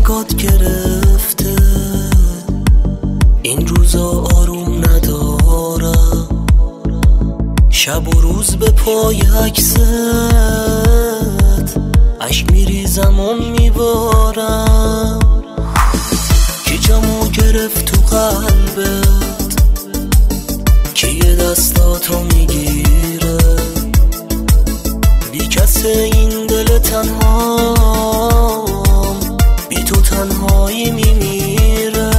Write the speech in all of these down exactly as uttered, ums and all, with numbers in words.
نگات گرفته، این روزا آروم ندارم، شب و روز به پای عکست عشق میریزم و میبارم. کی جامو گرفت تو قلبت، کی یه دستاتو میگیره، بی کسه این دل تنها، بی تو تنهایی میمیره.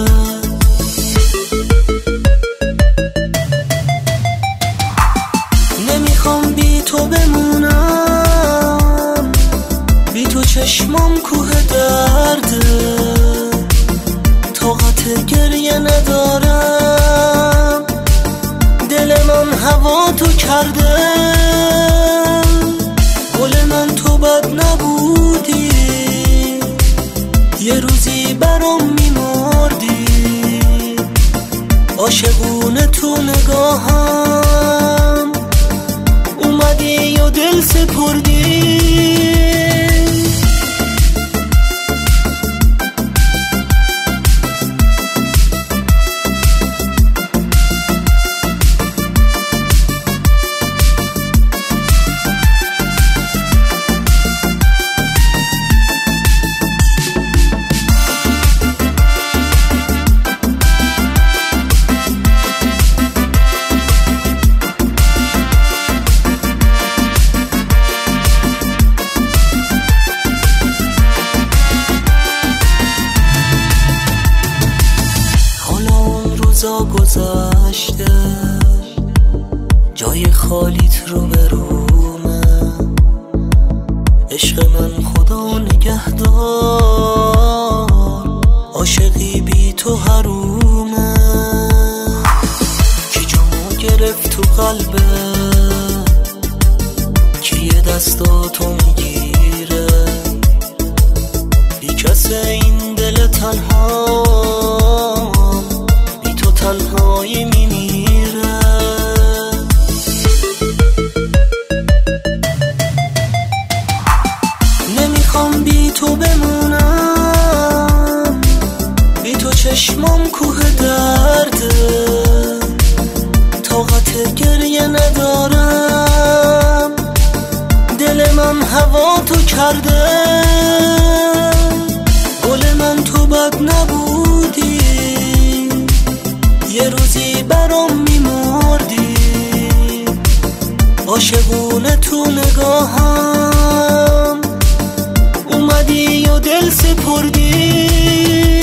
نمیخوام بی تو بمونم، بی تو چشمام کوه درده، طاقت گریه ندارم، دل من هوا تو کرده. گل من تو بد نبودی، یه روزی برام میمردی، عاشقونه تو نگاهم اومدی و دل سپردی. روزا گذشته، جای خالیت رو برومه، عشق من خدا نگهدار، عاشقی بی تو حرومه. کی جامو گرفت تو قلبه، کی یه دستاتو میگیره، بی کسه این دل تنها، تنهایی میمیره. نمیخوام بی تو بمونم، بی تو چشمام کوه درده، طاقت گریه ندارم، دل من هوا تو کرده. گل من تو بد نبودی، یه روزی برام میمردی، عاشقونه تو نگاهم اومدی و دل سپردی.